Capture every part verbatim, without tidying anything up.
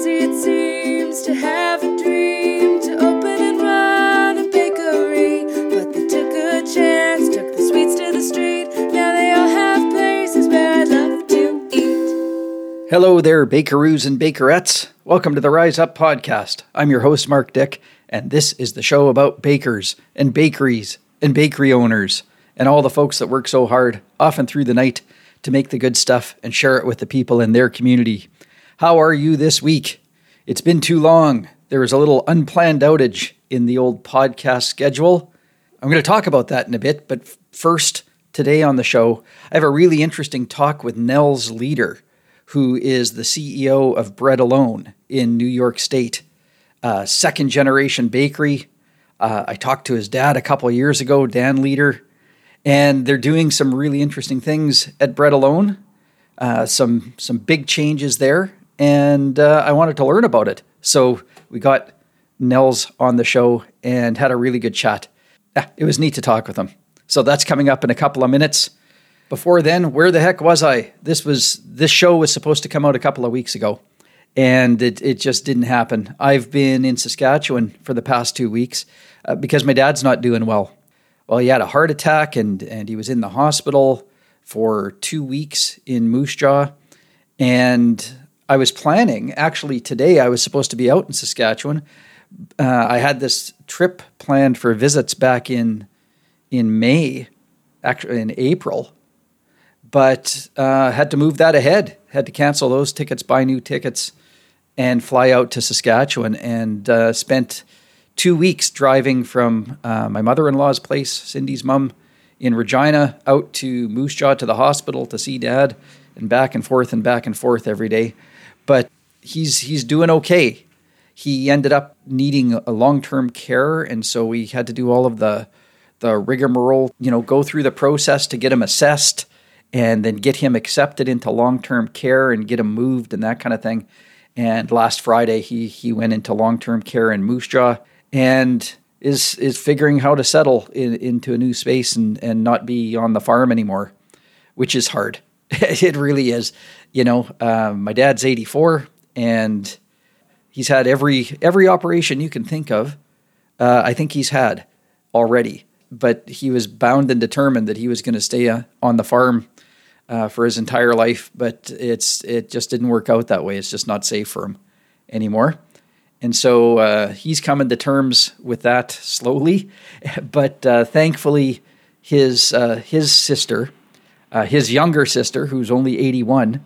it seems, to have a dream to open and run a bakery. But they took a chance, took the sweets to the street. Now they all have places where I'd love to eat. Hello there, bakeroos and bakerettes. Welcome to the Rise Up Podcast. I'm your host, Mark Dick, and this is the show about bakers and bakeries and bakery owners and all the folks that work so hard, often through the night, to make the good stuff and share it with the people in their community. How are you this week? It's been too long. There was a little unplanned outage in the old podcast schedule. I'm going to talk about that in a bit, but first, today on the show, I have a really interesting talk with Nels Leader, who is the C E O of Bread Alone in New York State, a second-generation bakery. Uh, I talked to his dad a couple of years ago, Dan Leader, and they're doing some really interesting things at Bread Alone, uh, some some big changes there, and uh, I wanted to learn about it. So we got Nels on the show and had a really good chat. Yeah, it was neat to talk with him. So that's coming up in a couple of minutes. Before then, where the heck was I? This was this show was supposed to come out a couple of weeks ago, and it, it just didn't happen. I've been in Saskatchewan for the past two weeks uh, because my dad's not doing well. Well, he had a heart attack, and, and he was in the hospital for two weeks in Moose Jaw. And I was planning, actually today, I was supposed to be out in Saskatchewan. Uh, I had this trip planned for visits back in in May, actually in April, but uh, had to move that ahead. Had to cancel those tickets, buy new tickets, and fly out to Saskatchewan, and uh, spent two weeks driving from uh, my mother-in-law's place, Cindy's mom, in Regina, out to Moose Jaw to the hospital to see Dad, and back and forth and back and forth every day. But he's he's doing okay. He ended up needing a long-term care, and so we had to do all of the the rigmarole, you know, go through the process to get him assessed, and then get him accepted into long-term care and get him moved and that kind of thing. And last Friday, he he went into long-term care in Moose Jaw, and is is figuring how to settle in, into a new space and, and not be on the farm anymore, which is hard. It really is. You know, uh, my dad's eighty-four, and he's had every every operation you can think of. Uh, I think he's had already, but he was bound and determined that he was going to stay uh, on the farm uh, for his entire life. But it's it just didn't work out that way. It's just not safe for him anymore. And so uh, he's coming to terms with that slowly, but uh, thankfully his uh, his sister, uh, his younger sister, who's only eighty-one,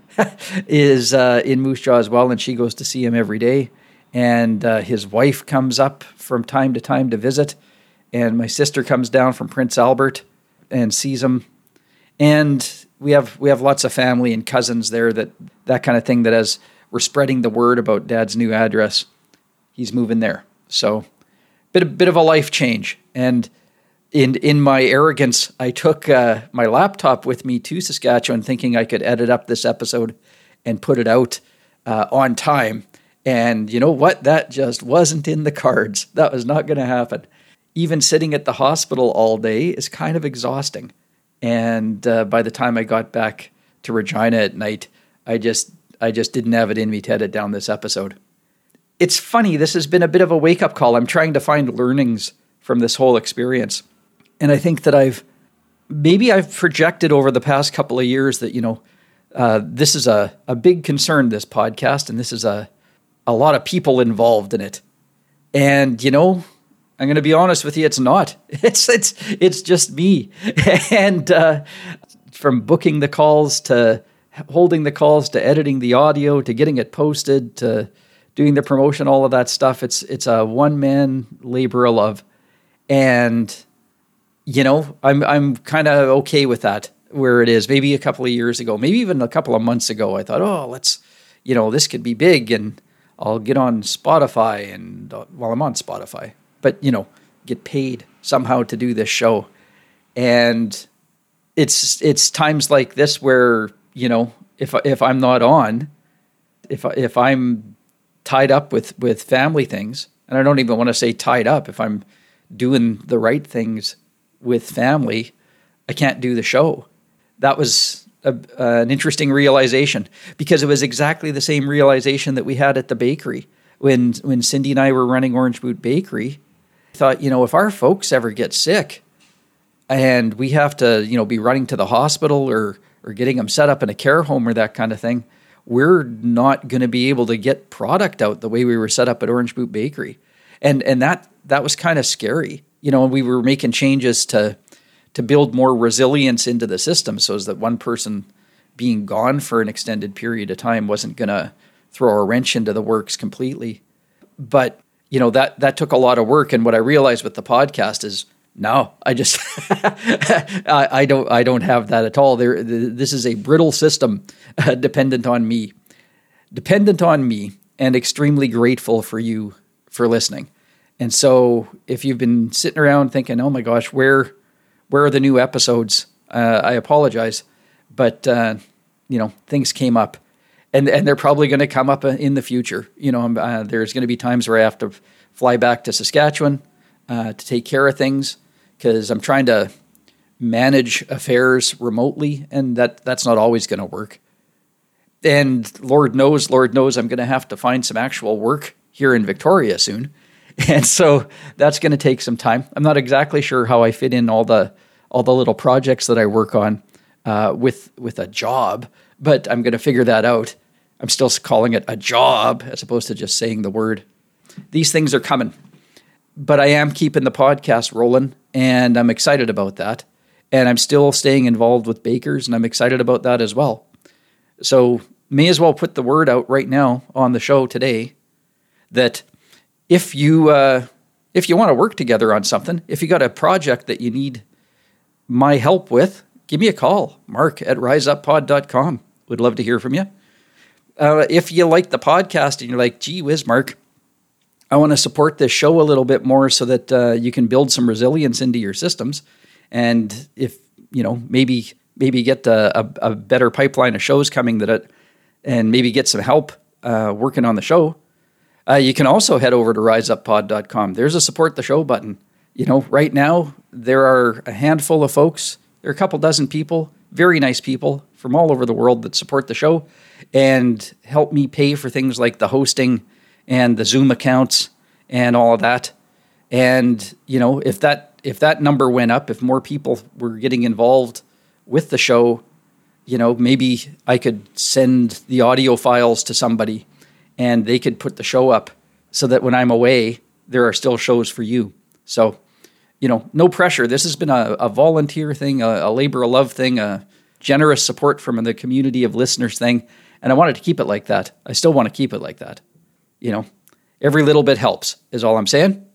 is uh, in Moose Jaw as well, and she goes to see him every day. And uh, his wife comes up from time to time to visit, and my sister comes down from Prince Albert and sees him. And we have we have lots of family and cousins there, that that kind of thing, that as we're spreading the word about Dad's new address, he's moving there. So bit a bit of a life change. And in in my arrogance, I took uh, my laptop with me to Saskatchewan thinking I could edit up this episode and put it out uh, on time. And you know what? That just wasn't in the cards. That was not going to happen. Even sitting at the hospital all day is kind of exhausting. And uh, by the time I got back to Regina at night, I just I just didn't have it in me to edit down this episode. It's funny, this has been a bit of a wake-up call. I'm trying to find learnings from this whole experience. And I think that I've, maybe I've projected over the past couple of years that, you know, uh, this is a, a big concern, this podcast, and this is a, a lot of people involved in it. And, you know, I'm going to be honest with you, it's not. It's it's it's just me. And uh, from booking the calls to holding the calls to editing the audio to getting it posted to doing the promotion, all of that stuff, it's it's a one-man labor of love. And, you know, I'm I'm kind of okay with that, where it is. Maybe a couple of years ago, maybe even a couple of months ago, I thought, oh, let's, you know, this could be big, and I'll get on Spotify, and, uh, well, I'm on Spotify, but, you know, get paid somehow to do this show. And it's it's times like this where, you know, if if I'm not on, if if I'm tied up with, with family things, and I don't even want to say tied up, if I'm doing the right things with family, I can't do the show. That was a, uh, an interesting realization, because it was exactly the same realization that we had at the bakery when when Cindy and I were running Orange Boot Bakery. I thought, you know, if our folks ever get sick and we have to, you know, be running to the hospital or or getting them set up in a care home or that kind of thing, we're not going to be able to get product out the way we were set up at Orange Boot Bakery. And and that that was kind of scary. You know, we were making changes to to build more resilience into the system so that one person being gone for an extended period of time wasn't going to throw a wrench into the works completely. But, you know, that that took a lot of work. And what I realized with the podcast is, no, I just I, I don't I don't have that at all. There, this is a brittle system, uh, dependent on me, dependent on me, and extremely grateful for you for listening. And so, if you've been sitting around thinking, "Oh my gosh, where where are the new episodes?" Uh, I apologize, but uh, you know, things came up, and and they're probably going to come up in the future. You know, uh, there's going to be times where I have to fly back to Saskatchewan uh, to take care of things, because I'm trying to manage affairs remotely, and that that's not always going to work. And Lord knows, Lord knows, I'm going to have to find some actual work here in Victoria soon. And so that's going to take some time. I'm not exactly sure how I fit in all the all the little projects that I work on uh, with with a job, but I'm going to figure that out. I'm still calling it a job as opposed to just saying the word. These things are coming, but I am keeping the podcast rolling, and I'm excited about that. And I'm still staying involved with bakers, and I'm excited about that as well. So may as well put the word out right now on the show today that if you uh, if you want to work together on something, if you got a project that you need my help with, give me a call, mark at rise up pod dot com. Would love to hear from you. Uh, if you like the podcast and you're like, gee whiz, Mark, I want to support this show a little bit more so that uh, you can build some resilience into your systems. And if, you know, maybe maybe get a, a, a better pipeline of shows coming that it, and maybe get some help uh, working on the show, Uh, you can also head over to rise up pod dot com. There's a support the show button. You know, right now, there are a handful of folks, there are a couple dozen people, very nice people from all over the world that support the show and help me pay for things like the hosting and the Zoom accounts and all of that. And, you know, if that if that number went up, if more people were getting involved with the show, you know, maybe I could send the audio files to somebody and they could put the show up so that when I'm away, there are still shows for you. So, you know, no pressure. This has been a, a volunteer thing, a, a labor of love thing, a generous support from the community of listeners thing. And I wanted to keep it like that. I still want to keep it like that. You know, every little bit helps is all I'm saying.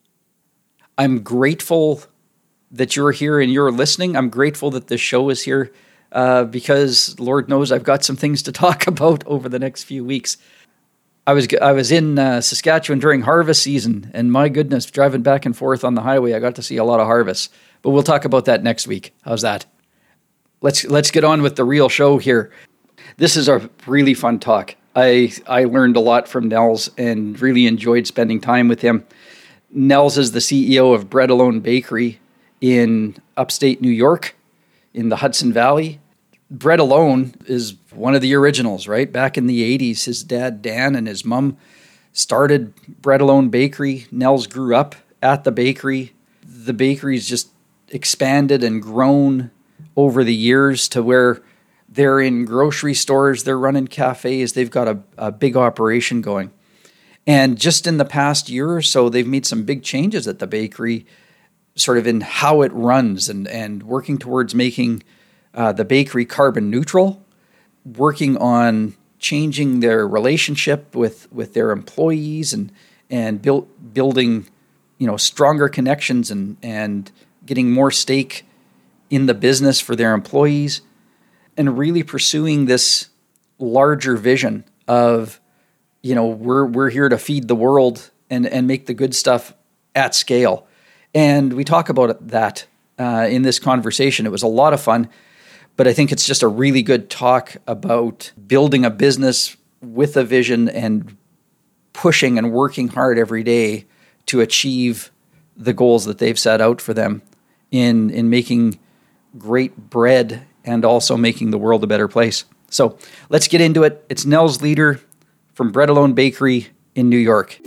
I'm grateful that you're here and you're listening. I'm grateful that this show is here uh, because Lord knows I've got some things to talk about over the next few weeks. I was I was in uh, Saskatchewan during harvest season, and my goodness, driving back and forth on the highway, I got to see a lot of harvests. But we'll talk about that next week. How's that? Let's let's get on with the real show here. This is a really fun talk. I I learned a lot from Nels and really enjoyed spending time with him. Nels is the C E O of Bread Alone Bakery in upstate New York, in the Hudson Valley. Bread Alone is one of the originals, right? Back in the eighties, his dad, Dan, and his mom started Bread Alone Bakery. Nels grew up at the bakery. The bakery's just expanded and grown over the years to where they're in grocery stores, they're running cafes, they've got a, a big operation going. And just in the past year or so, they've made some big changes at the bakery, sort of in how it runs and, and working towards making Uh, the bakery carbon neutral, working on changing their relationship with, with their employees and and build, building, you know, stronger connections and and getting more stake in the business for their employees, and really pursuing this larger vision of, you know, we're we're here to feed the world and and make the good stuff at scale. And we talk about that uh, in this conversation. It was a lot of fun. But I think it's just a really good talk about building a business with a vision and pushing and working hard every day to achieve the goals that they've set out for them in, in making great bread and also making the world a better place. So let's get into it. It's Nels Leader from Bread Alone Bakery in New York.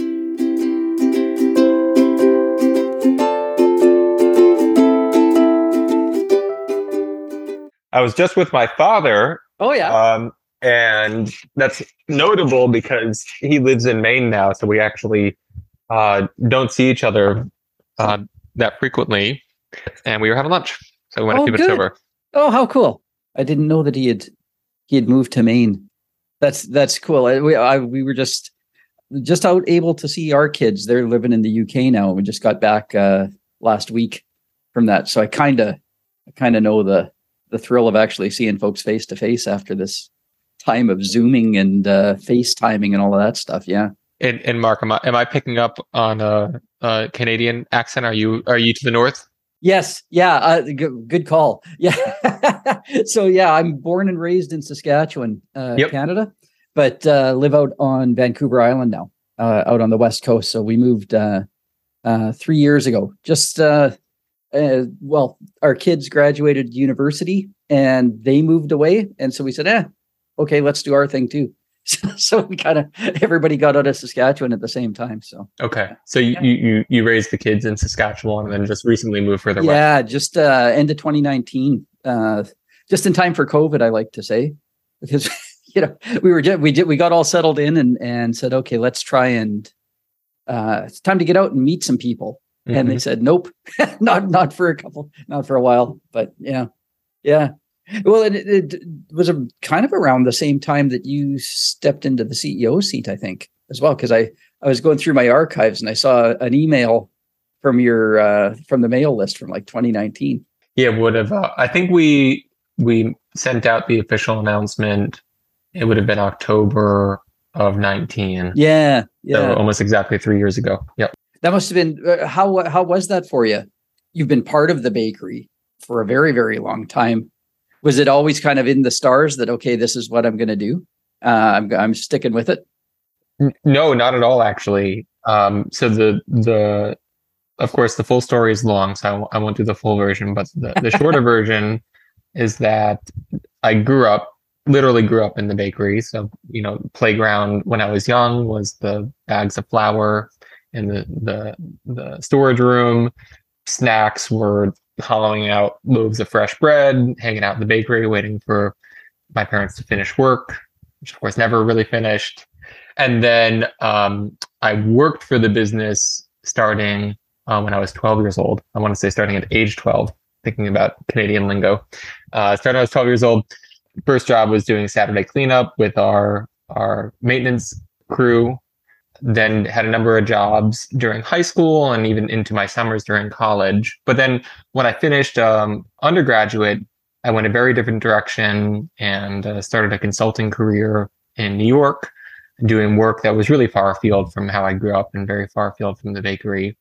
I was just with my father. Oh, yeah. Um, and that's notable because he lives in Maine now. So we actually uh, don't see each other uh, that frequently. And we were having lunch. So we went Oh, a few minutes good. over. Oh, how cool. I didn't know that he had he had moved to Maine. That's that's cool. I, we I, we were just just out able to see our kids. They're living in the U K now. We just got back uh, last week from that. So I kind of I kind of know the the thrill of actually seeing folks face to face after this time of Zooming and uh, FaceTiming and all of that stuff. Yeah. And, and Mark, am I, am I picking up on a, a Canadian accent? Are you are you to the north? Yes. Yeah. Uh, g- good call. Yeah. So yeah, I'm born and raised in Saskatchewan, uh, Yep. Canada, but uh, live out on Vancouver Island now, uh, out on the West Coast. So we moved uh, uh, three years ago. Just uh, uh, well, our kids graduated university and they moved away, and so we said, "Eh, okay, let's do our thing too." So we kind of everybody got out of Saskatchewan at the same time. So Okay. So you, Yeah. you, you, you raised the kids in Saskatchewan and then just recently moved further west. yeah, just uh, end of twenty nineteen, uh, just in time for COVID, I like to say, because you know we were ju- we did we got all settled in and and said, okay, let's try and uh, it's time to get out and meet some people. And they Mhm. said, nope, not not for a couple, not for a while. But yeah, yeah. Well, it, it, it was a kind of around the same time that you stepped into the C E O seat, I think, as well, because I I was going through my archives and I saw an email from your uh, from the mail list from like twenty nineteen. Yeah, would have. Uh, I think we we sent out the official announcement. It would have been October of nineteen. Yeah, yeah. So almost exactly three years ago. Yep. That must have been uh, how how was that for you? You've been part of the bakery for a very very long time. Was it always kind of in the stars that okay, this is what I'm going to do? Uh, I'm I'm sticking with it. N- No, not at all, actually. Um, so the the of course the full story is long, so I, w- I won't do the full version. But the, the shorter version is that I grew up, literally grew up in the bakery. So you know, playground when I was young was the bags of flour in the the the storage room. Snacks were hollowing out loaves of fresh bread, hanging out in the bakery, waiting for my parents to finish work, which of course never really finished. And then um, I worked for the business starting uh, when I was twelve years old. I want to say starting at age twelve, thinking about Canadian lingo. Uh, starting when I was twelve years old. First job was doing Saturday cleanup with our our maintenance crew. Then had a number of jobs during high school and even into my summers during college. But then when I finished um, undergraduate, I went a very different direction and uh, started a consulting career in New York, doing work that was really far afield from how I grew up and very far afield from the bakery.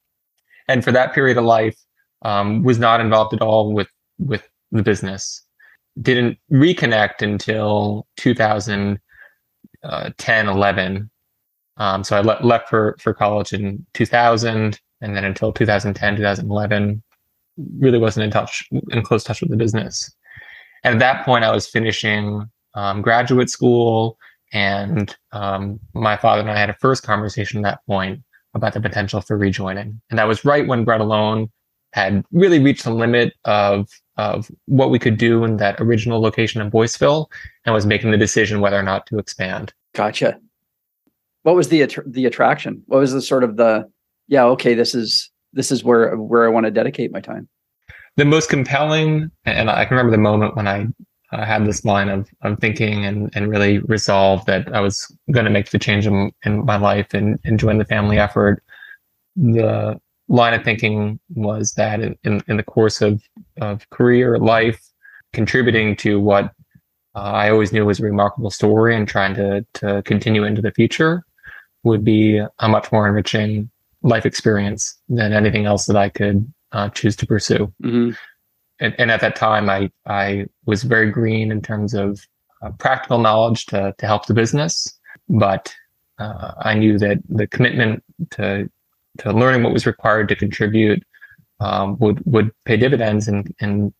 And for that period of life, um, was not involved at all with with the business. Didn't reconnect until two thousand ten, eleven. Um, so I le- left for, for college in two thousand, and then until two thousand ten, two thousand eleven, really wasn't in touch, in close touch with the business. And at that point, I was finishing um, graduate school, and um, my father and I had a first conversation at that point about the potential for rejoining. And that was right when Bread Alone had really reached the limit of of what we could do in that original location in Boyceville, and was making the decision whether or not to expand. Gotcha. What was the att- the attraction? What was the sort of the yeah? Okay, this is this is where where I want to dedicate my time. The most compelling, and I can remember the moment when I uh, had this line of of thinking and and really resolved that I was going to make the change in, in my life and, and join the family effort. The line of thinking was that in, in, in the course of, of career, life, contributing to what uh, I always knew was a remarkable story and trying to to continue into the future would be a much more enriching life experience than anything else that I could uh, choose to pursue. Mm-hmm. And, and at that time, I I was very green in terms of uh, practical knowledge to to help the business, but uh, I knew that the commitment to to learning what was required to contribute um, would would pay dividends and and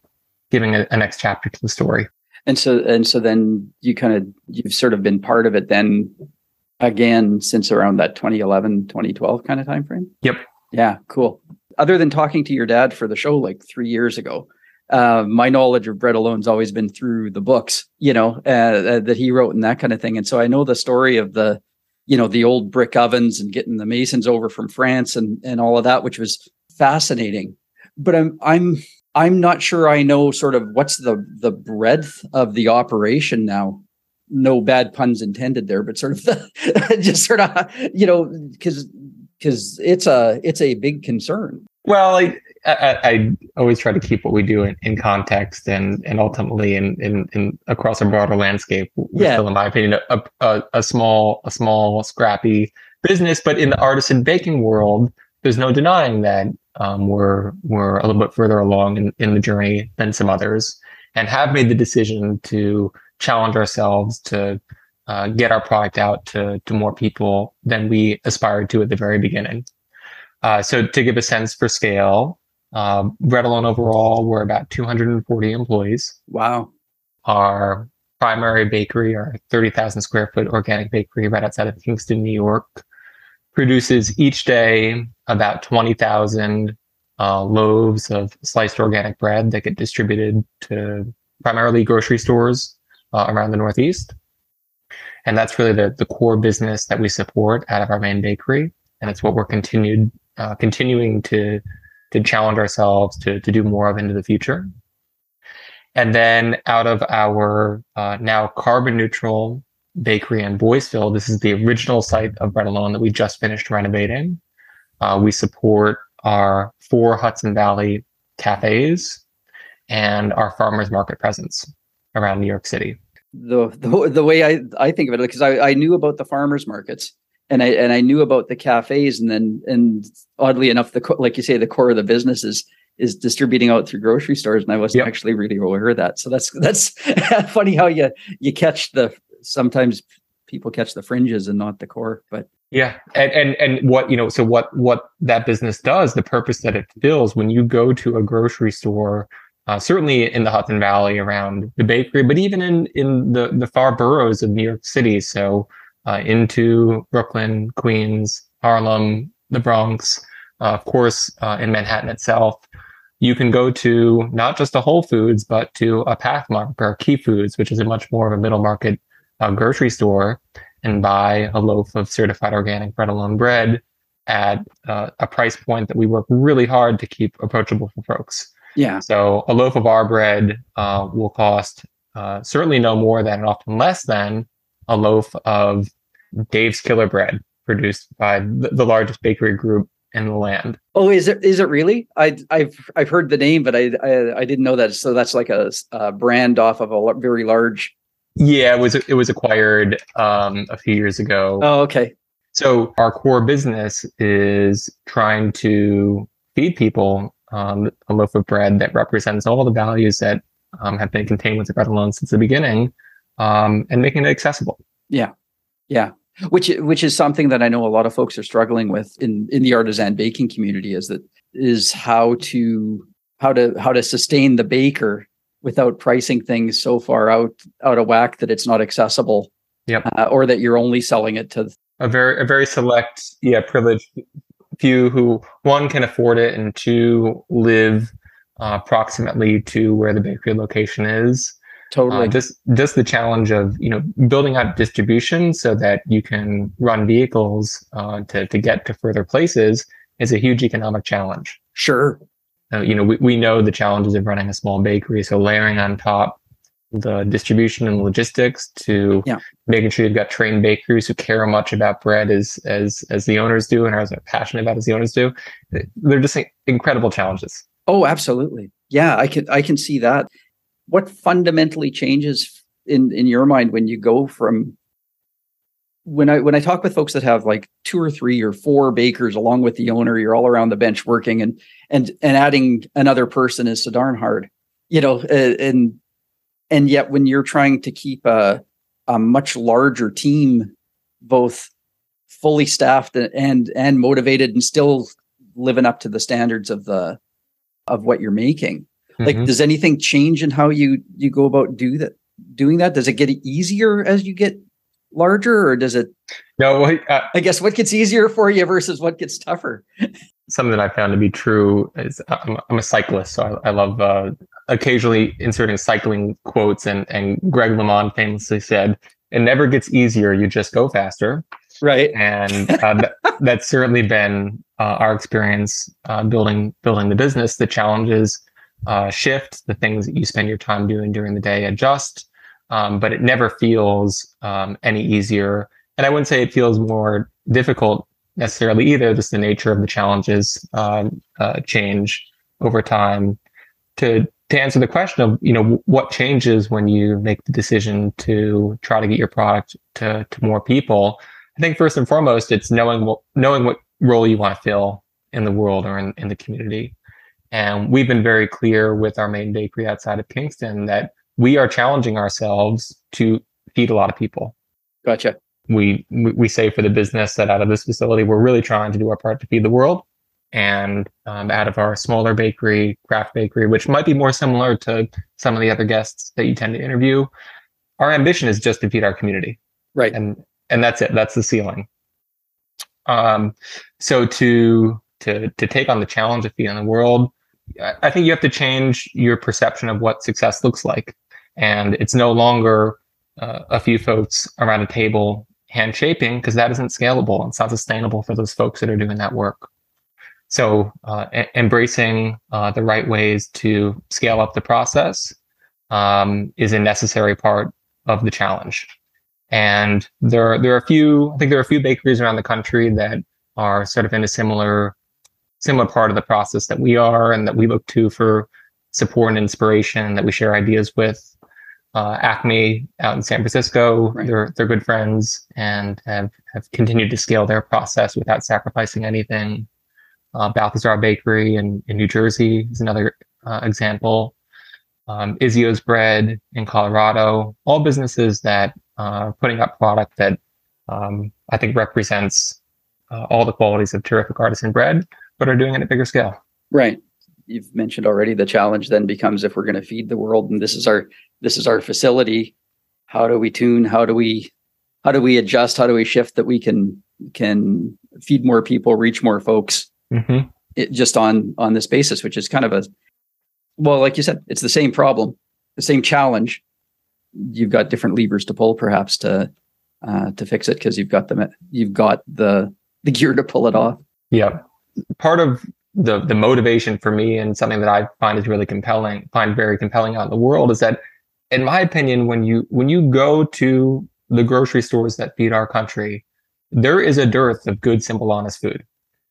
giving a, a next chapter to the story. And so, and so then you kind of, you've sort of been part of it then again, since around that twenty eleven, twenty twelve kind of time frame? Yep. Yeah, cool. Other than talking to your dad for the show like three years ago, uh, my knowledge of Bread Alone's always been through the books, you know, uh, uh, that he wrote and that kind of thing. And so I know the story of the, you know, the old brick ovens and getting the masons over from France and and all of that, which was fascinating. But I'm I'm I'm not sure I know sort of what's the the breadth of the operation now. No bad puns intended there, but sort of the, just sort of, you know, because because it's a it's a big concern. Well, I, I, I always try to keep what we do in, in context and and ultimately in, in, in across a broader landscape. We're Yeah. still, in my opinion, a, a, a small a small scrappy business, but in the artisan baking world, there's no denying that um, we're we're a little bit further along in, in the journey than some others, and have made the decision to challenge ourselves to uh, get our product out to to more people than we aspired to at the very beginning. Uh, so to give a sense for scale, uh, Bread Alone overall, we're about two hundred forty employees. Wow. Our primary bakery, our thirty thousand square foot organic bakery right outside of Kingston, New York, produces each day about twenty thousand uh, loaves of sliced organic bread that get distributed to primarily grocery stores uh, around the Northeast. And that's really the, the core business that we support out of our main bakery. And it's what we're continued uh, continuing to to challenge ourselves to to do more of into the future. And then out of our uh, now carbon neutral bakery in Boyceville, this is the original site of Bread Alone that we just finished renovating. Uh, we support our four Hudson Valley cafes and our farmers market presence around New York City. The the, the way I, I think of it, because I, I knew about the farmers markets and I and I knew about the cafes, and then and oddly enough, the like you say, the core of the business is is distributing out through grocery stores, and I wasn't Yep. actually really aware of that. So that's that's funny how you you catch the sometimes people catch the fringes and not the core, but. Yeah, and and and what you know, so what what that business does, the purpose that it fills, when you go to a grocery store, uh, certainly in the Hudson Valley around the bakery, but even in in the the far boroughs of New York City, so uh, into Brooklyn, Queens, Harlem, the Bronx, uh, of course, uh, in Manhattan itself, you can go to not just a Whole Foods, but to a Pathmark or Key Foods, which is a much more of a middle market uh, grocery store, and buy a loaf of certified organic Bread Alone bread at uh, a price point that we work really hard to keep approachable for folks. Yeah. So a loaf of our bread uh, will cost uh, certainly no more than, and often less than, a loaf of Dave's Killer Bread, produced by the, the largest bakery group in the land. Oh, is it is it really? I I've I've heard the name, but I I, I didn't know that. So that's like a, a brand off of a l- very large. Yeah, it was it was acquired um, a few years ago. Oh, okay. So our core business is trying to feed people um, a loaf of bread that represents all the values that um, have been contained with the Bread Alone since the beginning, um, and making it accessible. Yeah, yeah. Which which is something that I know a lot of folks are struggling with in, in the artisan baking community, is that is how to how to how to sustain the baker without pricing things so far out out of whack that it's not accessible. Yep. Uh, or that you're only selling it to A very a very select, yeah, privileged few who, one, can afford it, and two, live uh, proximately to where the bakery location is. totally. Uh, just just the challenge of you know building out distribution so that you can run vehicles uh, to to get to further places is a huge economic challenge. Sure. Uh, you know we, we know the challenges of running a small bakery, so layering on top the distribution and logistics to Yeah. making sure you've got trained bakers who care much about bread as as as the owners do and are as passionate about as the owners do. They're just incredible challenges. Oh, absolutely. Yeah, I can I can see that. What fundamentally changes in, in your mind when you go from when I when I talk with folks that have like two or three or four bakers along with the owner, you're all around the bench working, and and and adding another person is so darn hard, you know, uh, and and yet when you're trying to keep a a much larger team, both fully staffed and and motivated and still living up to the standards of the of what you're making. Like, Mhm. does anything change in how you you go about do that? Doing that? Does it get easier as you get larger, or does it? No, well, uh, I guess what gets easier for you versus what gets tougher. something that I found to be true is I'm, I'm a cyclist, so I, I love uh, occasionally inserting cycling quotes. And, and Greg LeMond famously said, "It never gets easier; you just go faster." Right. And uh, that, that's certainly been uh, our experience uh, building building the business. The challenges uh, shift, the things that you spend your time doing during the day adjust, um, but it never feels um, any easier. And I wouldn't say it feels more difficult necessarily either. Just the nature of the challenges um, uh, change over time. To to answer the question of, you know, what changes when you make the decision to try to get your product to to more people, I think first and foremost it's knowing what knowing what role you want to fill in the world or in, in the community. And we've been very clear with our main bakery outside of Kingston that we are challenging ourselves to feed a lot of people. Gotcha. We we say for the business that out of this facility, we're really trying to do our part to feed the world. And um, out of our smaller bakery, craft bakery, which might be more similar to some of the other guests that you tend to interview, our ambition is just to feed our community. Right. And and that's it. That's the ceiling. Um, so to to to take on the challenge of feeding the world, I think you have to change your perception of what success looks like. And it's no longer uh, a few folks around a table hand shaping, because that isn't scalable and it's not sustainable for those folks that are doing that work. So uh, e- embracing uh, the right ways to scale up the process um, is a necessary part of the challenge. And there are, there are a few, I think there are a few bakeries around the country that are sort of in a similar similar part of the process that we are, and that we look to for support and inspiration, that we share ideas with. Uh, Acme out in San Francisco, Right. they're they're good friends and have, have continued to scale their process without sacrificing anything. Uh, Balthazar Bakery in, in New Jersey is another uh, example. Um, Izio's Bread in Colorado, all businesses that uh, are putting up product that um, I think represents uh, all the qualities of terrific artisan bread, but are doing it at bigger scale. Right. You've mentioned already the challenge then becomes, if we're going to feed the world and this is our this is our facility, how do we tune? How do we how do we adjust? How do we shift that we can can feed more people, reach more folks Mm-hmm. it, just on on this basis, which is kind of a, well, like you said, it's the same problem, the same challenge. You've got different levers to pull, perhaps to uh, to fix it, because you've got the you've got the the gear to pull it off. Yeah. Part of the the motivation for me, and something that I find is really compelling, find very compelling out in the world, is that, in my opinion, when you when you go to the grocery stores that feed our country, there is a dearth of good, simple, honest food.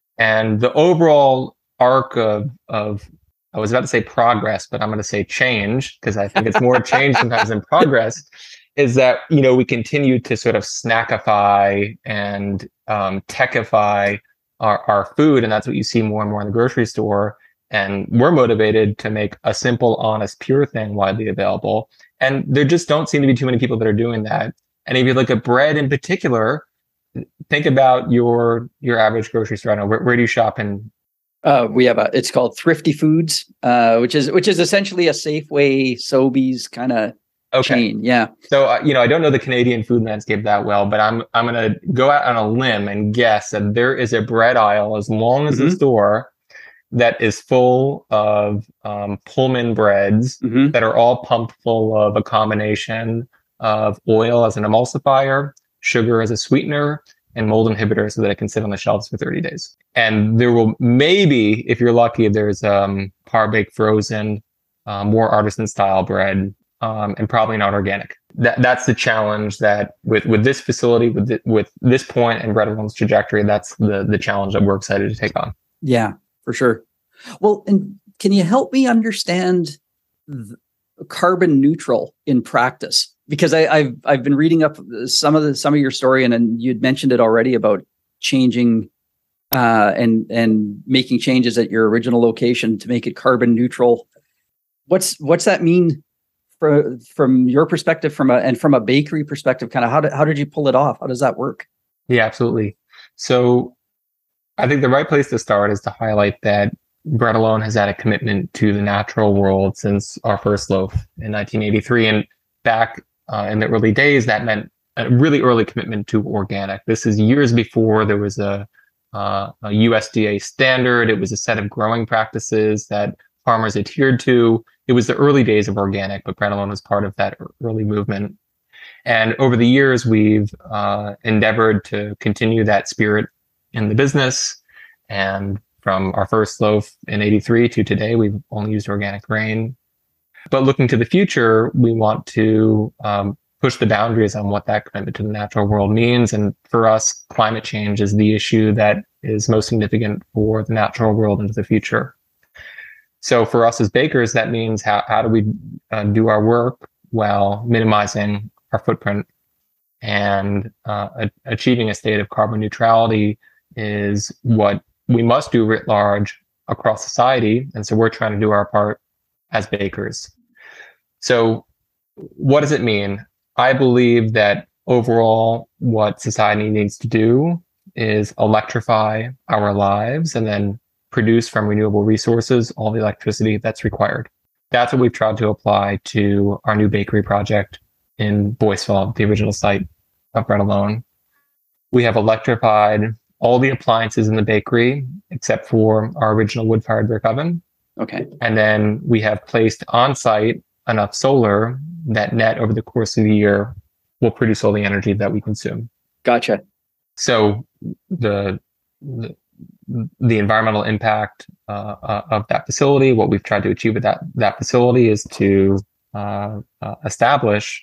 And the overall arc of of I was about to say progress, but I'm going to say change, because I think it's more change sometimes than progress, is that, you know, we continue to sort of snackify and um, techify our, our food. And that's what you see more and more in the grocery store. And we're motivated to make a simple, honest, pure thing widely available. And there just don't seem to be too many people that are doing that. And if you look at bread in particular, think about your your average grocery store. I don't know, where, where do you shop in? Uh, we have a, it's called Thrifty Foods, uh, which is which is essentially a Safeway, Sobeys kind of Okay. chain. Yeah. So, uh, you know, I don't know the Canadian food landscape that well, but I'm I'm going to go out on a limb and guess that there is a bread aisle as long as Mhm. the store that is full of um, Pullman breads Mm-hmm. that are all pumped full of a combination of oil as an emulsifier, sugar as a sweetener, and mold inhibitor, so that it can sit on the shelves for thirty days. And there will maybe, if you're lucky, there's um, par baked frozen, uh, more artisan style bread, um, and probably not organic. That that's the challenge that with with this facility, with the, with this point and Bread Alone trajectory, that's the the challenge that we're excited to take on. Yeah, for sure. Well, and can you help me understand the carbon neutral in practice? Because I, I've I've been reading up some of the some of your story, and, and you'd mentioned it already about changing uh, and and making changes at your original location to make it carbon neutral. What's what's that mean for, from your perspective, from a and from a bakery perspective? Kind of how did how did you pull it off? How does that work? Yeah, absolutely. So I think the right place to start is to highlight that Bread Alone has had a commitment to the natural world since our first loaf in nineteen eighty-three. And back uh, in the early days, that meant a really early commitment to organic. This is years before there was a, uh, a U S D A standard. It was a set of growing practices that farmers adhered to. It was the early days of organic, but Bread Alone was part of that early movement. And over the years, we've uh, endeavored to continue that spirit in the business. And from our first loaf in eighty-three to today, we've only used organic grain. But looking to the future, we want to um, push the boundaries on what that commitment to the natural world means. And for us, climate change is the issue that is most significant for the natural world into the future. So for us as bakers, that means how, how do we uh, do our work while minimizing our footprint, and uh, a- achieving a state of carbon neutrality is what we must do writ large across society. And so we're trying to do our part as bakers. So what does it mean? I believe that overall, what society needs to do is electrify our lives and then produce from renewable resources all the electricity that's required. That's what we've tried to apply to our new bakery project in Boyceville, the original site of Bread Alone. We have electrified all the appliances in the bakery except for our original wood-fired brick oven. Okay. And then we have placed on site enough solar that net over the course of the year will produce all the energy that we consume. Gotcha. So the the, the environmental impact uh, uh, of that facility, what we've tried to achieve with that that facility is to uh, uh, establish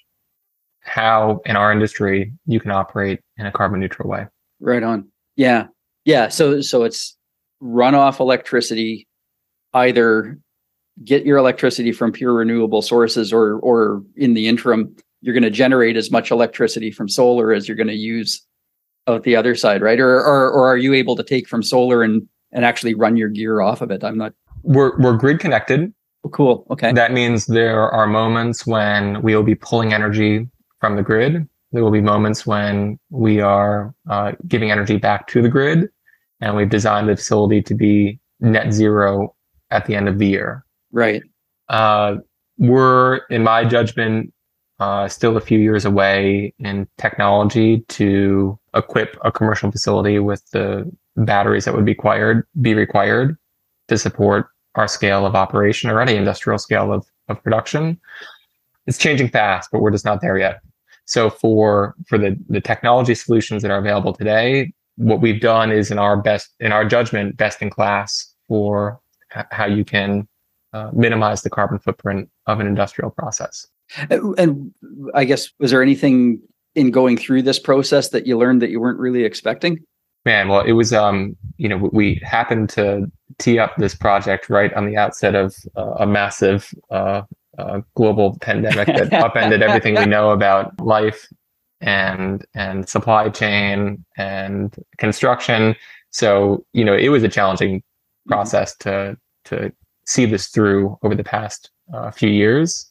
how in our industry you can operate in a carbon neutral way. Right on. Yeah. Yeah. So so it's runoff electricity, either get your electricity from pure renewable sources, or or in the interim, you're going to generate as much electricity from solar as you're going to use out the other side, right? Or or or are you able to take from solar and and actually run your gear off of it? I'm not. We're we're grid connected. Oh, cool. Okay. That means there are moments when we will be pulling energy from the grid. There will be moments when we are uh, giving energy back to the grid, and we've designed the facility to be net zero at the end of the year. Right. Uh, we're, in my judgment, uh, still a few years away in technology to equip a commercial facility with the batteries that would be required, be required to support our scale of operation or any industrial scale of, of production. It's changing fast, but we're just not there yet. So for for the, the technology solutions that are available today, what we've done is, in our best, in our judgment, best in class for h- how you can uh, minimize the carbon footprint of an industrial process. And I guess, was there anything in going through this process that you learned that you weren't really expecting? Man, well, it was, um, you know, we happened to tee up this project right on the outset of uh, a massive uh, uh, global pandemic that upended everything we know about life and and supply chain and construction. So, you know, it was a challenging process to to see this through over the past uh, few years.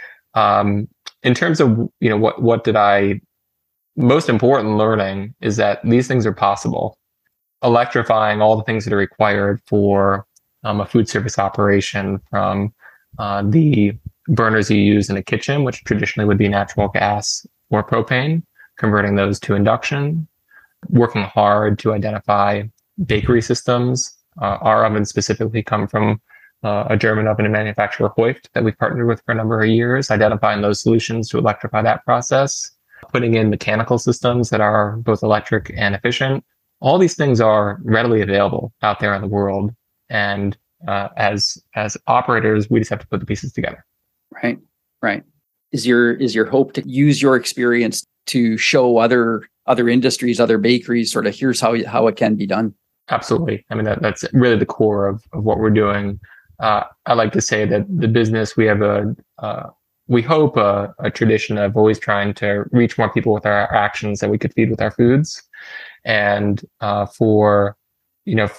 Um, in terms of, you know, what what did I most important learning is that these things are possible. Electrifying all the things that are required for um, a food service operation, from uh, the burners you use in a kitchen, which traditionally would be natural gas or propane, converting those to induction, working hard to identify bakery systems. Uh, our ovens specifically come from uh, a German oven manufacturer, Hoyft, that we've partnered with for a number of years, identifying those solutions to electrify that process, putting in mechanical systems that are both electric and efficient. All these things are readily available out there in the world. And uh, as as operators, we just have to put the pieces together. Right, right. Is your is your hope to use your experience to show other other industries, other bakeries, sort of here's how how it can be done? Absolutely. I mean, that, that's really the core of, of what we're doing. Uh, I like to say that the business, we have a, uh, we hope a, a tradition of always trying to reach more people with our actions than we could feed with our foods. And uh, for, you know,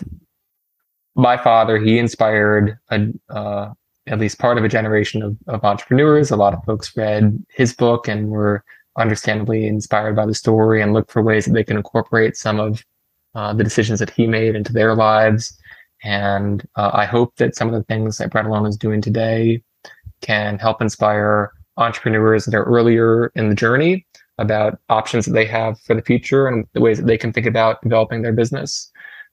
my father, he inspired a, uh, at least part of a generation of, of entrepreneurs. A lot of folks read his book and were understandably inspired by the story and look for ways that they can incorporate some of uh, the decisions that he made into their lives. And uh, I hope that some of the things that Bread Alone is doing today can help inspire entrepreneurs that are earlier in the journey about options that they have for the future and the ways that they can think about developing their business.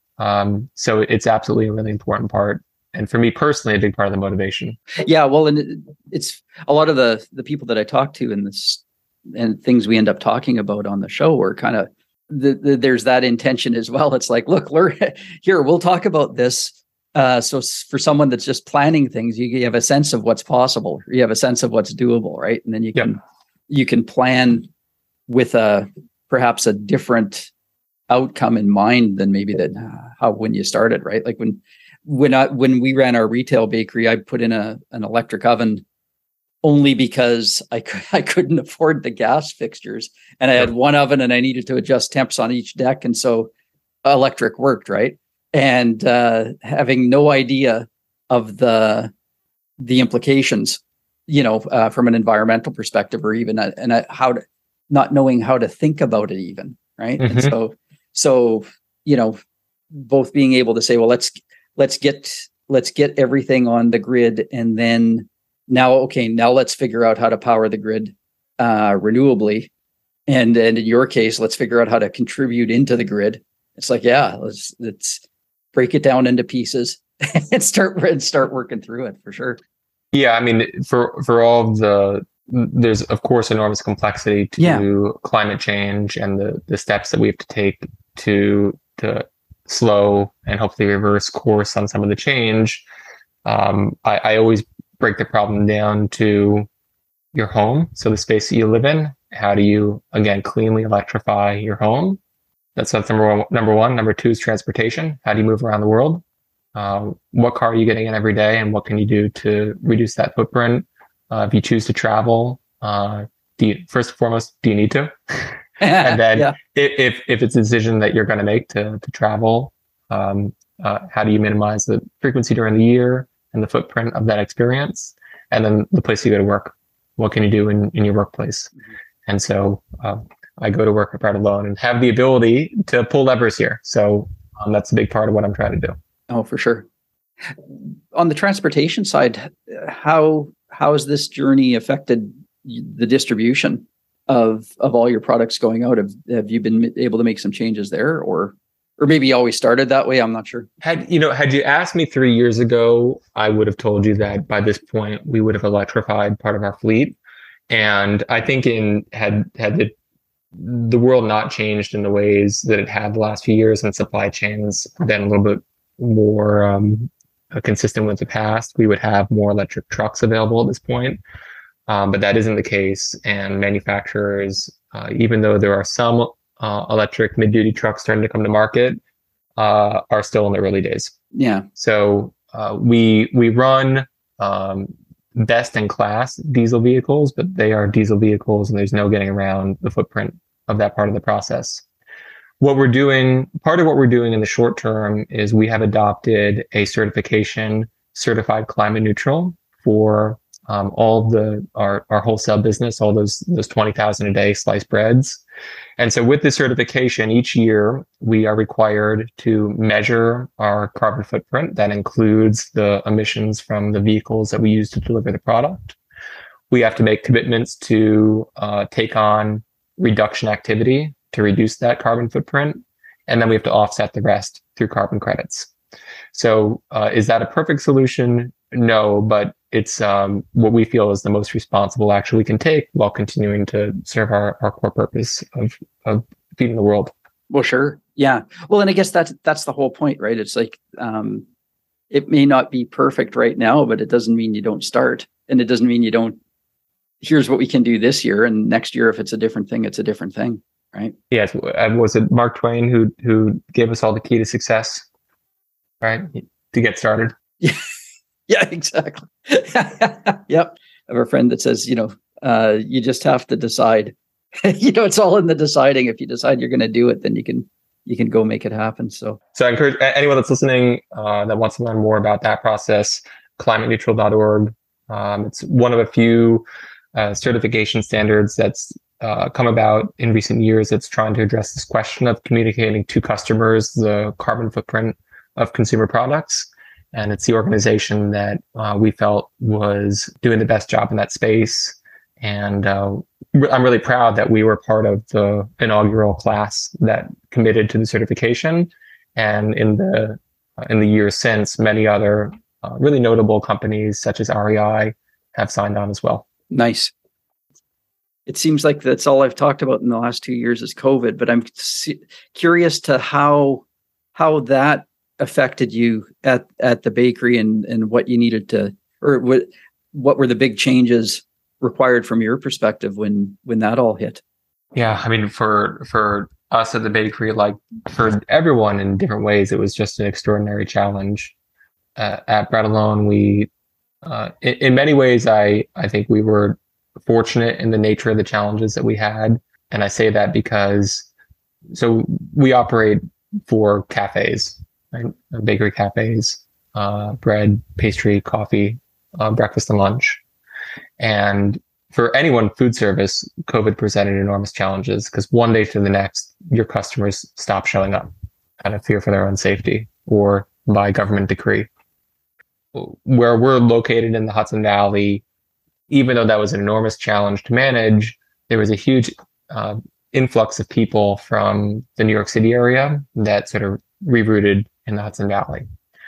Um, so it's absolutely a really important part. And for me personally, a big part of the motivation. Yeah, well, and it, it's a lot of the the people that I talk to in this and things we end up talking about on the show are kind of the, the, there's that intention as well. It's like, look, learn here, we'll talk about this. Uh, so for someone that's just planning things, you, you have a sense of what's possible. You have a sense of what's doable, right? And then you can yep. you can plan with a perhaps a different outcome in mind than maybe that uh, how when you started, right? Like when when I when we ran our retail bakery, I put in a an electric oven only because I could, I couldn't afford the gas fixtures, and I had one oven and I needed to adjust temps on each deck, and so electric worked, right? And uh, having no idea of the the implications, you know, uh, from an environmental perspective, or even uh, and uh, how to not knowing how to think about it, even, right? Mm-hmm. And so so you know, both being able to say, well, let's let's get let's get everything on the grid, and then now, okay, now let's figure out how to power the grid uh, renewably, and and in your case, let's figure out how to contribute into the grid. It's like, yeah, let's let's break it down into pieces and start and start working through it for sure. Yeah, I mean, for for all of the there's of course enormous complexity to yeah. climate change and the the steps that we have to take to to slow and hopefully reverse course on some of the change. Um, I, I always break the problem down to your home, so the space that you live in. How do you again cleanly electrify your home? That's that's number one. Number one. Number two is transportation. How do you move around the world? Uh, what car are you getting in every day, and what can you do to reduce that footprint? Uh, if you choose to travel, uh, do you, first and foremost, do you need to? And then, yeah. if if it's a decision that you're going to make to to travel, um, uh, how do you minimize the frequency during the year and the footprint of that experience? And then the place you go to work. What can you do in, in your workplace? Mm-hmm. And so. Uh, I go to work at Bread Alone and have the ability to pull levers here. So um, that's a big part of what I'm trying to do. Oh, for sure. On the transportation side, how how has this journey affected the distribution of of all your products going out? Have have you been able to make some changes there, or or maybe you always started that way? I'm not sure. Had you know, had you asked me three years ago, I would have told you that by this point we would have electrified part of our fleet. And I think in had had the the world not changed in the ways that it had the last few years, and supply chains been a little bit more um, consistent with the past, we would have more electric trucks available at this point. Um, but that isn't the case. And manufacturers, uh, even though there are some uh, electric mid-duty trucks starting to come to market, uh, are still in the early days. Yeah. So uh, we we run um, best in class diesel vehicles, but they are diesel vehicles and there's no getting around the footprint of that part of the process. What we're doing, part of what we're doing in the short term is we have adopted a certification, certified climate neutral for um, all of the our, our wholesale business, all those those twenty thousand a day sliced breads. And so with the certification, each year we are required to measure our carbon footprint. That includes the emissions from the vehicles that we use to deliver the product. We have to make commitments to uh, take on reduction activity to reduce that carbon footprint. And then we have to offset the rest through carbon credits. So uh, is that a perfect solution? No, but it's um, what we feel is the most responsible action we can take while continuing to serve our, our core purpose of, of feeding the world. Well, sure. Yeah. Well, and I guess that's, that's the whole point, right? It's like, um, it may not be perfect right now, but it doesn't mean you don't start. And it doesn't mean you don't, here's what we can do this year. And next year, if it's a different thing, it's a different thing. Right. Yes. Was it Mark Twain who, who gave us all the key to success, right? To get started. Yeah. Yeah, exactly. Yep. I have a friend that says, you know, uh, you just have to decide. You know, it's all in the deciding. If you decide you're going to do it, then you can you can go make it happen. So, so I encourage anyone that's listening uh, that wants to learn more about that process, climate neutral dot org. Um, it's one of a few uh, certification standards that's uh, come about in recent years. That's trying to address this question of communicating to customers the carbon footprint of consumer products. And it's the organization that uh, we felt was doing the best job in that space. And uh, I'm really proud that we were part of the inaugural class that committed to the certification. And in the uh, in the years since, many other uh, really notable companies such as R E I have signed on as well. Nice. It seems like that's all I've talked about in the last two years is COVID, but I'm curious to how how that affected you at, at the bakery and, and what you needed to, or what, what were the big changes required from your perspective when, when that all hit? Yeah. I mean, for, for us at the bakery, like for everyone in different ways, it was just an extraordinary challenge. Uh, at Bread Alone, we, uh, in, in many ways, I, I think we were fortunate in the nature of the challenges that we had. And I say that because, so we operate for cafes, right? Bakery cafes, uh, bread, pastry, coffee, uh, breakfast and lunch. And for anyone food service, COVID presented enormous challenges because one day to the next, your customers stop showing up out of fear for their own safety or by government decree. Where we're located in the Hudson Valley, even though that was an enormous challenge to manage, there was a huge uh, influx of people from the New York City area that sort of rerouted in the Hudson Valley.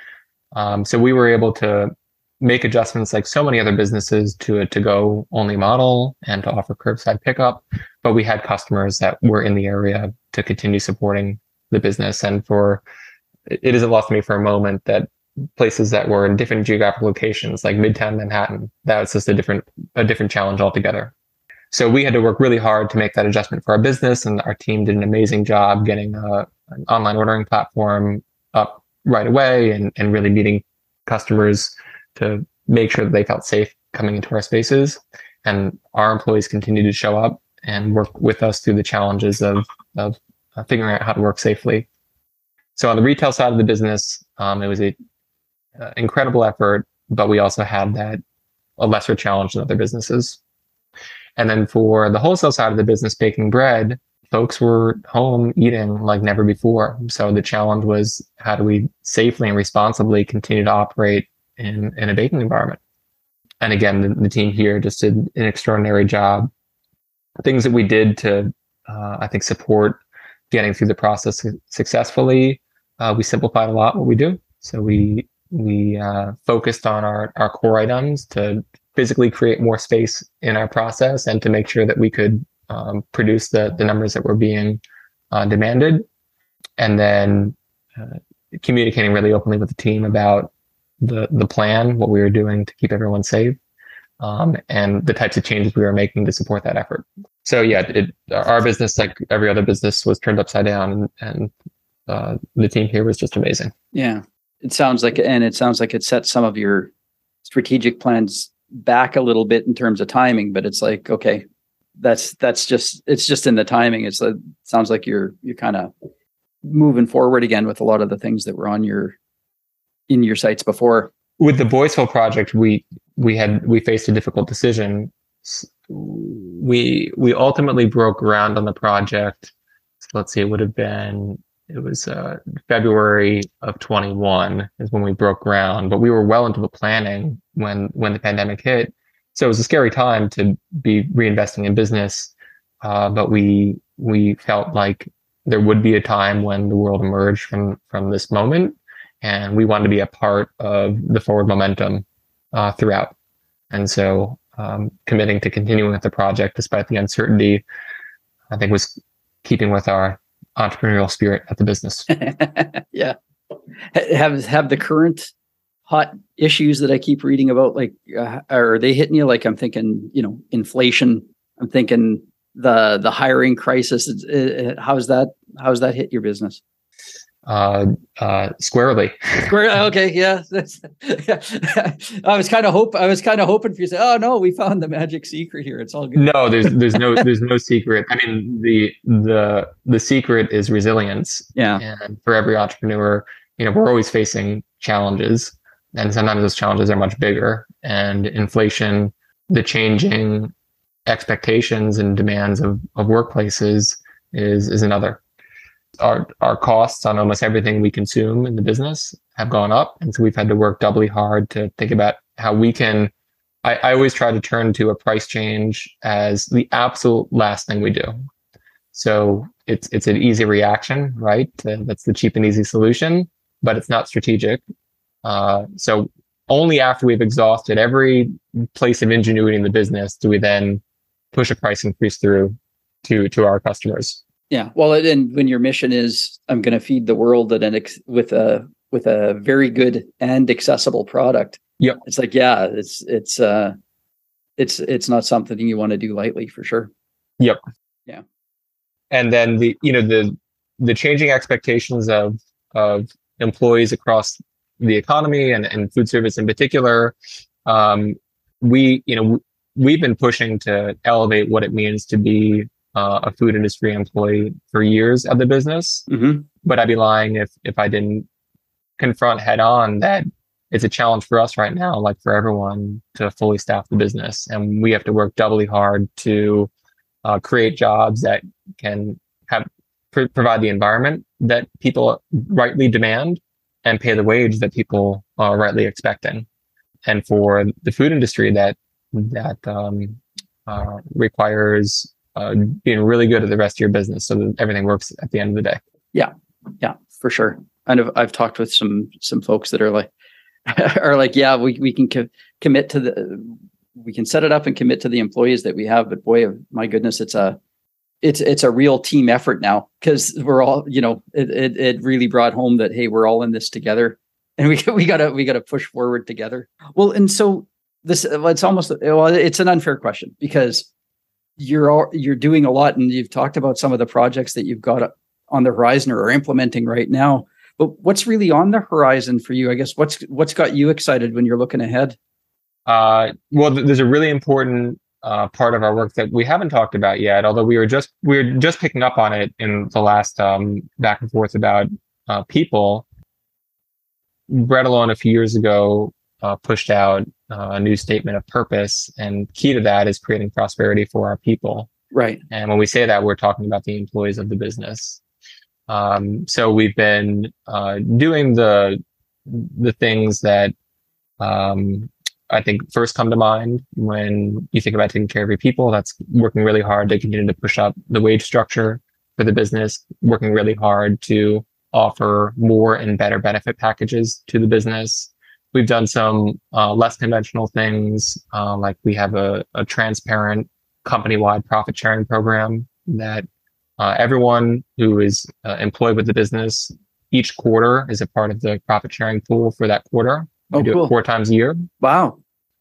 Um, so we were able to make adjustments like so many other businesses to a to-go only model and to offer curbside pickup, but we had customers that were in the area to continue supporting the business. And for, it isn't lost to me for a moment that places that were in different geographic locations like Midtown Manhattan, that was just a different, a different challenge altogether. So we had to work really hard to make that adjustment for our business, and our team did an amazing job getting a, an online ordering platform up right away and, and really meeting customers to make sure that they felt safe coming into our spaces. And our employees continued to show up and work with us through the challenges of, of uh, figuring out how to work safely. So on the retail side of the business, um, it was a uh, incredible effort, but we also had that a lesser challenge than other businesses. And then for the wholesale side of the business, baking bread, folks were home eating like never before. So the challenge was, how do we safely and responsibly continue to operate in, in a baking environment? And again, the, the team here just did an extraordinary job. Things that we did to, uh, I think, support getting through the process successfully. Uh, we simplified a lot what we do. So we we uh, focused on our, our core items to physically create more space in our process and to make sure that we could um, produce the, the numbers that were being uh, demanded. And then uh, communicating really openly with the team about the, the plan, what we were doing to keep everyone safe, um, and the types of changes we were making to support that effort. So yeah, it, our business, like every other business, was turned upside down, and, and uh, the team here was just amazing. Yeah, it sounds like, and it sounds like it set some of your strategic plans back a little bit in terms of timing. But it's like, okay, that's that's just it's just in the timing. It's it sounds like you're you're kind of moving forward again with a lot of the things that were on your in your sights before. With the Boyceville project, we we had we faced a difficult decision. We we ultimately broke ground on the project. So let's see, it would have been it was uh, February of twenty-one is when we broke ground, but we were well into the planning when when the pandemic hit. So it was a scary time to be reinvesting in business, uh, but we we felt like there would be a time when the world emerged from from this moment, and we wanted to be a part of the forward momentum uh, throughout. And so um, committing to continuing with the project despite the uncertainty, I think, was keeping with our entrepreneurial spirit at the business. Yeah. Have have the current hot issues that I keep reading about, like, uh, are they hitting you? Like, I'm thinking, you know, inflation. I'm thinking the the hiring crisis. Uh, how's that? How's that hit your business? Uh, uh, squarely. Square. Okay. Yeah. That's, yeah. I was kind of hope. I was kind of hoping for you to say, "Oh no, we found the magic secret here. It's all good." No, there's there's no there's no secret. I mean, the the the secret is resilience. Yeah. And for every entrepreneur, you know, we're always facing challenges, and sometimes those challenges are much bigger. And inflation, the changing expectations and demands of of workplaces is is another. our our costs on almost everything we consume in the business have gone up, and so we've had to work doubly hard to think about how we can. I, I always try to turn to a price change as the absolute last thing we do. So it's it's an easy reaction, right? Uh, that's the cheap and easy solution, but it's not strategic. Uh, so only after we've exhausted every place of ingenuity in the business do we then push a price increase through to to our customers. Yeah, well, and when your mission is, I'm going to feed the world at an ex- with a with a very good and accessible product. Yep. It's like, yeah, it's it's uh, it's it's not something you want to do lightly, for sure. Yep. Yeah. And then the you know the the changing expectations of of employees across the economy and, and food service in particular. Um, we you know we've been pushing to elevate what it means to be uh, a food industry employee for years of the business. Mm-hmm. But I'd be lying if if I didn't confront head on that it's a challenge for us right now, like for everyone, to fully staff the business, and we have to work doubly hard to uh, create jobs that can have pr- provide the environment that people rightly demand and pay the wage that people are rightly expecting. And for the food industry, that that um, uh, requires uh, being really good at the rest of your business so that everything works at the end of the day. Yeah, yeah, for sure. And I've, I've talked with some some folks that are like are like, yeah, we we can co- commit to the we can set it up and commit to the employees that we have, but boy, my goodness, it's a it's it's a real team effort now, because we're all, you know, it, it it really brought home that, hey, we're all in this together, and we we gotta we gotta push forward together. Well, and so this it's almost well, it's an unfair question, because you're all, you're doing a lot, and you've talked about some of the projects that you've got on the horizon or are implementing right now. But what's really on the horizon for you? I guess what's what's got you excited when you're looking ahead? Uh, well, th- there's a really important uh, part of our work that we haven't talked about yet, although we were just we were just picking up on it in the last um, back and forth about uh, people. Brett Alone a few years ago uh, pushed out uh, a new statement of purpose, and key to that is creating prosperity for our people. Right. And when we say that, we're talking about the employees of the business. Um, so we've been uh, doing the the things that um, I think first come to mind when you think about taking care of your people. That's working really hard to continue to push up the wage structure for the business, working really hard to offer more and better benefit packages to the business. We've done some uh, less conventional things, uh, like we have a, a transparent company-wide profit sharing program that uh, everyone who is uh, employed with the business each quarter is a part of the profit sharing pool for that quarter. We Oh, do cool. it four times a year. Wow.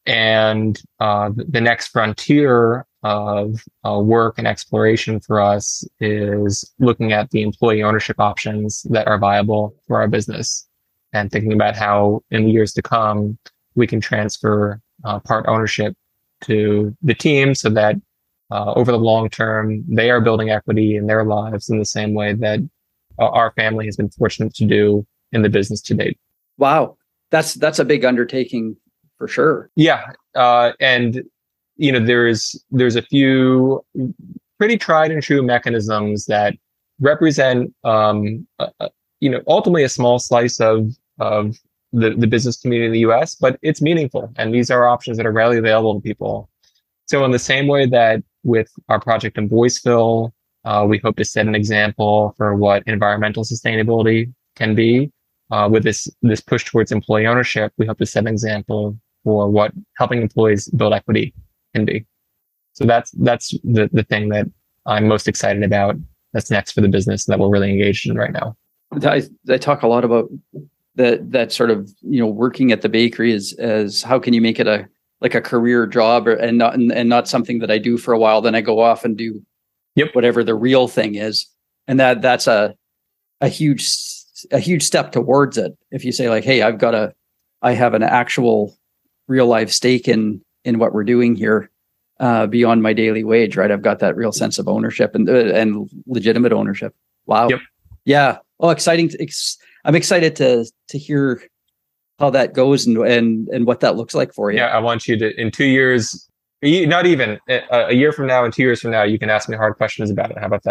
And uh, the, the next frontier of uh, work and exploration for us is looking at the employee ownership options that are viable for our business, and thinking about how in the years to come, we can transfer uh, part ownership to the team so that uh, over the long term, they are building equity in their lives in the same way that uh, our family has been fortunate to do in the business to date. Wow. That's that's a big undertaking for sure. Yeah. Uh, and, you know, there's there's a few pretty tried and true mechanisms that represent, um, uh, you know, ultimately a small slice of of the, the business community in the U S, but it's meaningful. And these are options that are readily available to people. So in the same way that with our project in Boyceville, uh, we hope to set an example for what environmental sustainability can be. Uh, with this this push towards employee ownership, we hope to set an example for what helping employees build equity can be. So that's that's the, the thing that I'm most excited about. That's next for the business that we're really engaged in right now. I, I talk a lot about that that sort of, you know, working at the bakery is as how can you make it a like a career job, or, and not and, and not something that I do for a while, then I go off and do Yep. whatever the real thing is, and that that's a a huge a huge step towards it. If you say like, hey, I've got a I have an actual real life stake in in what we're doing here, uh, beyond my daily wage, right? I've got that real sense of ownership and uh, and legitimate ownership. Wow. Yep. Yeah. Oh, exciting! To, ex- I'm excited to to hear how that goes and and and what that looks like for you. Yeah, I want you to, in two years, not even a, a year from now and two years from now, you can ask me hard questions about it. How about that?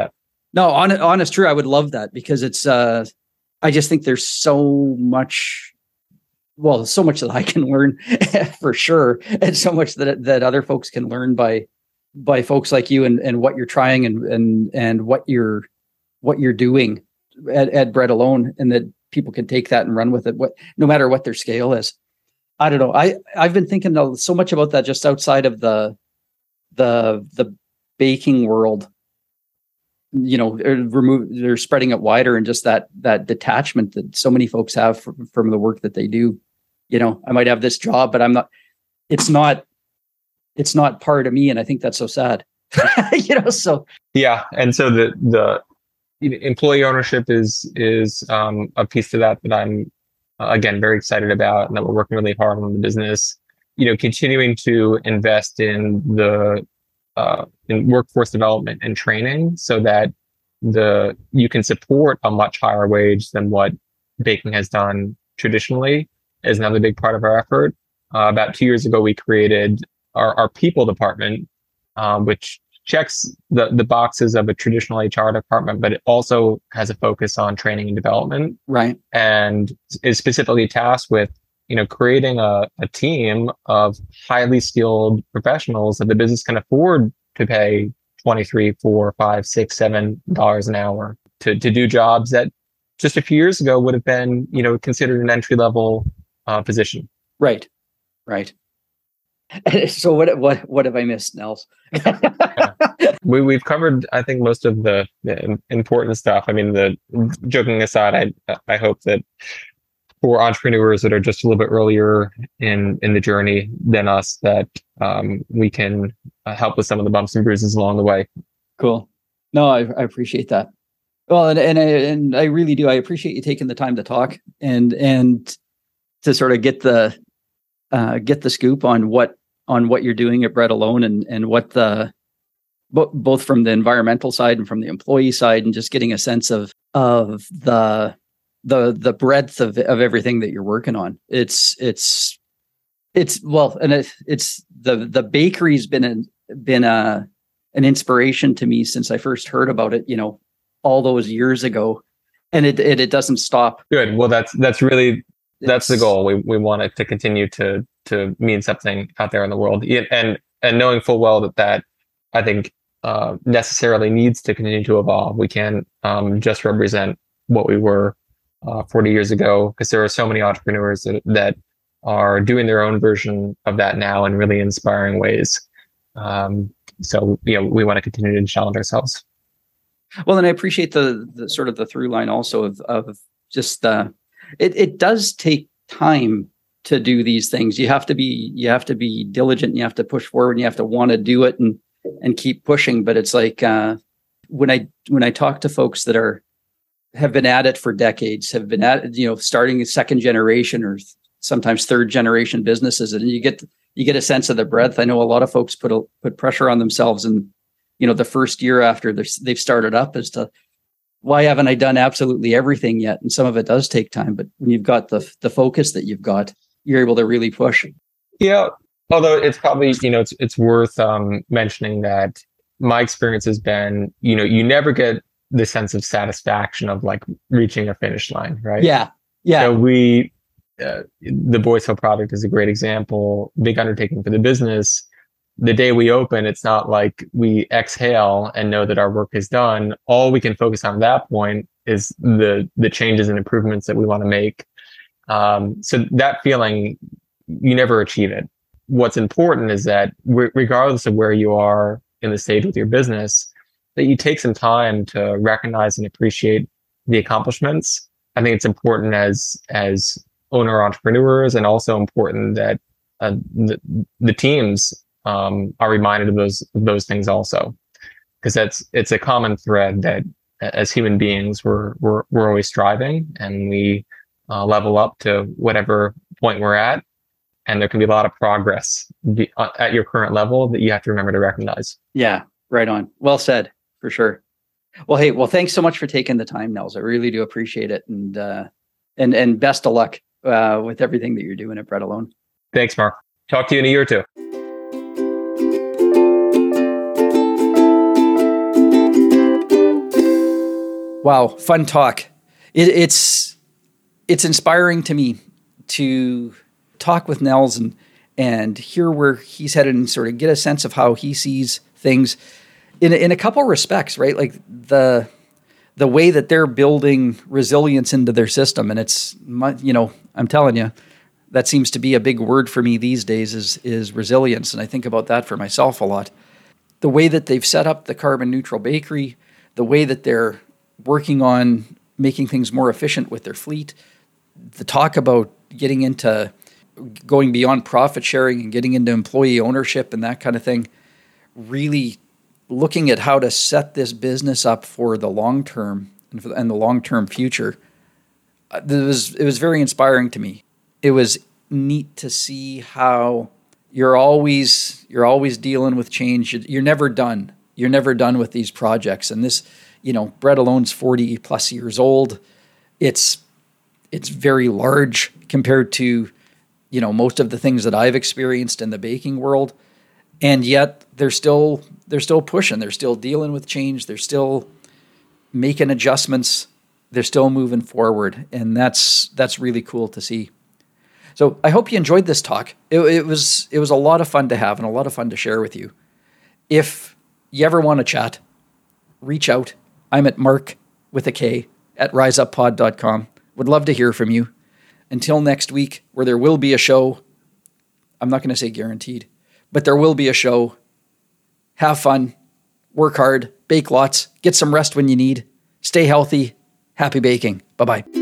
No, honest, honest, true. I would love that because it's. Uh, I just think there's so much. Well, so much that I can learn for sure, and so much that that other folks can learn by by folks like you and, and what you're trying and and and what you're what you're doing at, at Bread Alone, and that people can take that and run with it. What no matter what their scale is. I don't know. I I've been thinking so much about that just outside of the the the baking world. You know, remove they're spreading it wider, and just that that detachment that so many folks have from, from the work that they do. You know, I might have this job, but I'm not. It's not. It's not part of me, and I think that's so sad. you know, so yeah, and so the the employee ownership is is um, a piece to that that I'm uh, again very excited about, and that we're working really hard on the business. You know, continuing to invest in the uh, in workforce development and training, so that the you can support a much higher wage than what baking has done traditionally, is another big part of our effort. Uh, about two years ago, we created our, our people department, um, which checks the, the boxes of a traditional H R department, but it also has a focus on training and development. Right. And is specifically tasked with, you know, creating a, a team of highly skilled professionals that the business can afford to pay twenty-three, four, five, six, seven dollars an hour to, to do jobs that just a few years ago would have been, you know, considered an entry level uh, position. Right. Right. So what what what have I missed, Nels? yeah. We we've covered, I think, most of the, the important stuff. I mean, the joking aside, I I hope that for entrepreneurs that are just a little bit earlier in in the journey than us, that um, we can uh, help with some of the bumps and bruises along the way. Cool. No, I, I appreciate that. Well, and and I, and I really do. I appreciate you taking the time to talk and and to sort of get the uh, get the scoop on what on what you're doing at Bread Alone, and and what the bo- both from the environmental side and from the employee side, and just getting a sense of of the the the breadth of of everything that you're working on. It's it's it's well, and it, it's the the bakery's been an been a an inspiration to me since I first heard about it. You know, all those years ago, and it it, it doesn't stop. Good. Well, that's that's really that's it's, the goal. We we want it to continue to to mean something out there in the world, and and knowing full well that that I think uh, necessarily needs to continue to evolve. We can't um, just represent what we were uh, forty years ago, because there are so many entrepreneurs that, that are doing their own version of that now in really inspiring ways. Um, so you know, we want to continue to challenge ourselves. Well, and I appreciate the, the sort of the through line also of of just uh, it it does take time to do these things. You have to be you have to be diligent. And you have to push forward. And you have to want to do it and and keep pushing. But it's like uh, when I when I talk to folks that are have been at it for decades, have been at it, you know, starting a second generation or sometimes third generation businesses, and you get you get a sense of the breadth. I know a lot of folks put a, put pressure on themselves, and you know, the first year after they've started up as to why haven't I done absolutely everything yet? And some of it does take time, but when you've got the the focus that you've got, you're able to really push. Yeah. Although it's probably, you know, it's it's worth um, mentioning that my experience has been, you know, you never get the sense of satisfaction of like reaching a finish line, right? Yeah. Yeah. So we, uh, the Boys Hill project is a great example, big undertaking for the business. The day we open, it's not like we exhale and know that our work is done. All we can focus on at that point is the the changes and improvements that we want to make. Um, so that feeling, you never achieve it. What's important is that re- regardless of where you are in the stage with your business, that you take some time to recognize and appreciate the accomplishments. I think it's important as as owner entrepreneurs, and also important that uh, the, the teams um, are reminded of those those things also, because that's it's a common thread that as human beings we're we're we're always striving, and we uh, level up to whatever point we're at, and there can be a lot of progress be, uh, at your current level that you have to remember to recognize. Yeah, right on. Well said, for sure. Well, hey, well, thanks so much for taking the time, Nels. I really do appreciate it, and uh, and and best of luck uh, with everything that you're doing at Bread Alone. Thanks, Mark. Talk to you in a year or two. Wow, fun talk. It, it's it's inspiring to me to talk with Nels and and hear where he's headed and sort of get a sense of how he sees things in a, in a couple of respects, right? Like the the way that they're building resilience into their system, and it's, you know, I'm telling you, that seems to be a big word for me these days is is resilience, and I think about that for myself a lot. The way that they've set up the carbon neutral bakery, the way that they're working on making things more efficient with their fleet, the talk about getting into going beyond profit sharing and getting into employee ownership and that kind of thing, really looking at how to set this business up for the long term and, for, and the long term future. It was, it was very inspiring to me. It was neat to see how you're always you're always dealing with change. You're never done. You're never done with these projects. And this, you know, Bread Alone's forty plus years old. It's it's very large compared to, you know, most of the things that I've experienced in the baking world. And yet they're still they're still pushing. They're still dealing with change. They're still making adjustments. They're still moving forward. And that's that's really cool to see. So I hope you enjoyed this talk. It, it was it was a lot of fun to have and a lot of fun to share with you. If you ever want to chat, reach out. I'm at Mark with a K at rise up pod dot com. Would love to hear from you. Until next week, where there will be a show. I'm not going to say guaranteed, but there will be a show. Have fun, work hard, bake lots, get some rest when you need. Stay healthy. Happy baking. Bye-bye.